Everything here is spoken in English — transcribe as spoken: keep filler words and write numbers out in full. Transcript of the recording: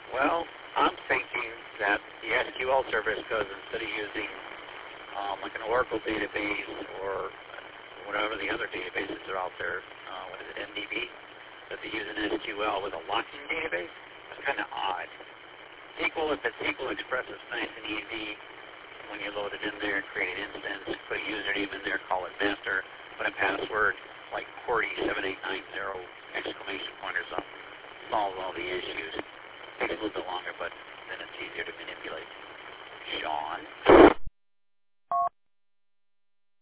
Well, I'm thinking that the S Q L service goes instead of using um, like an Oracle database or whatever the other databases are out there, uh, what is it, M D B, that they use an S Q L with a locking database. It's kind of odd. S Q L, if it's S Q L Express, it's nice and easy. When you load it in there, create an instance, put a username in there, call it master, put a password like Qwerty seven eight nine zero exclamation point or something. Solves all the issues. Takes a little bit longer, but then it's easier to manipulate. Sean?